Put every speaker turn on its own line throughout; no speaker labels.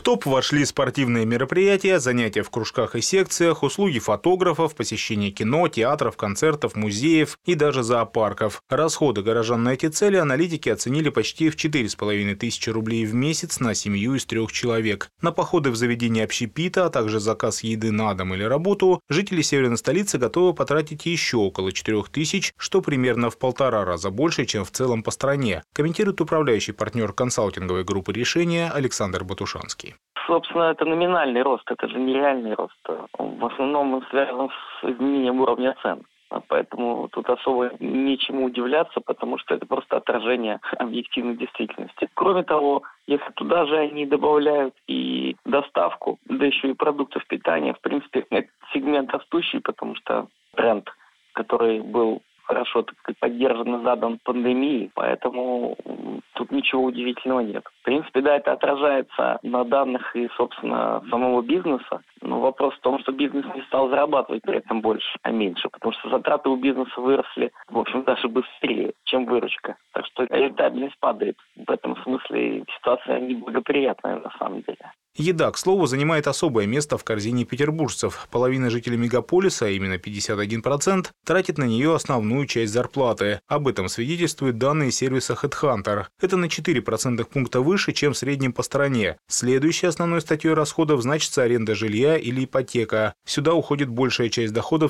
топ вошли спортивные мероприятия, занятия в кружках и секциях, услуги фотографов, посещение кино, театров, концертов, музеев и даже зоопарков. Расходы горожан на эти цели аналитики оценили почти в 4500 рублей в месяц на семью из 3 человек. На походы в заведения общепита, а также заказ еды на дом или работу жители северной столицы готовы потратить еще около 4000, что примерно в 1,5 раза больше, чем в целом по стране, комментирует управляющий партнер консалтинговой группы «Решения» Александр Батушанский.
Собственно, это номинальный рост, это же нереальный рост. В основном он связан с изменением уровня цен. Поэтому тут особо нечему удивляться, потому что это просто отражение объективной действительности. Кроме того, если туда же они добавляют и доставку, да еще и продуктов питания, в принципе, это сегмент растущий, потому что тренд, который был хорошо, так сказать, поддержан и задан пандемией, поэтому тут ничего удивительного нет. В принципе, да, это отражается на данных и, собственно, самого бизнеса. Но вопрос в том, что бизнес не стал зарабатывать при этом больше, а меньше, потому что затраты у бизнеса выросли, в общем, даже быстрее, чем выручка. Так что рентабельность падает. В этом смысле ситуация неблагоприятная на самом деле.
Еда, к слову, занимает особое место в корзине петербуржцев. Половина жителей мегаполиса, а именно 51%, тратит на нее основную часть зарплаты. Об этом свидетельствуют данные сервиса HeadHunter. Это на 4 процентных пункта выше, чем в среднем по стране. Следующей основной статьей расходов значится аренда жилья или ипотека. Сюда уходит большая часть доходов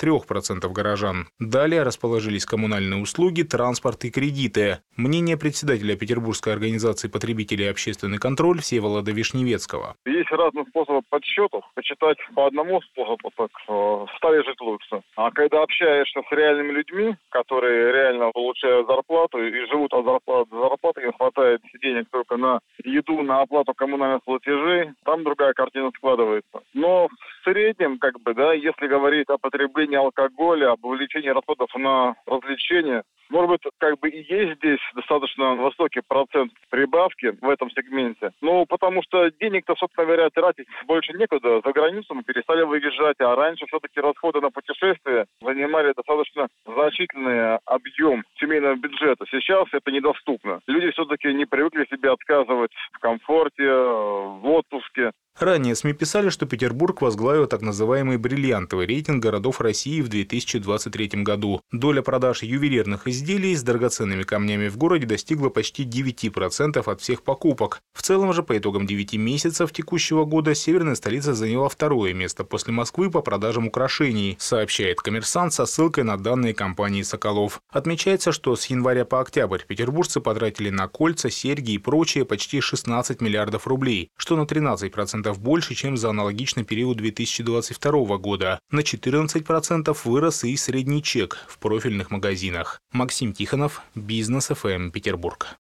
43% горожан. Далее расположились коммунальные услуги, транспорт и кредиты. Мнение председателя Петербургской организации потребителей и общественный контроль Всеволода Вишневецкого.
Есть разные способы подсчетов. Почитать по одному способу, так стали жить лучше. А когда общаешься с реальными людьми, которые реально получают зарплату и живут от зарплаты до зарплаты, им хватает денег только на еду, на оплату коммунальных платежей, там другая картина складывается. Но в среднем, если говорить о потреблении алкоголя, об увеличении расходов на развлечения, может быть, и есть здесь достаточно высокий процент прибавки в этом сегменте. Ну, потому что денег-то, собственно говоря, тратить больше некуда. За границу мы перестали выезжать, а раньше все-таки расходы на путешествия занимали достаточно значительный объем семейного бюджета. Сейчас это недоступно. Люди все-таки не привыкли себе отказывать в комфорте, в отпуске.
Ранее СМИ писали, что Петербург возглавил так называемый бриллиантовый рейтинг городов России в 2023 году. Доля продаж ювелирных изделий с драгоценными камнями в городе достигла почти 9% от всех покупок. В целом же по итогам 9 месяцев текущего года северная столица заняла 2-е место после Москвы по продажам украшений, сообщает «Коммерсант» со ссылкой на данные компании «Соколов». Отмечается, что с января по октябрь петербуржцы потратили на кольца, серьги и прочее почти 16 миллиардов рублей, что на 13% больше, чем за аналогичный период 2022 года. На 14% вырос и средний чек в профильных магазинах. Максим Тихонов, Бизнес ФМ, Петербург.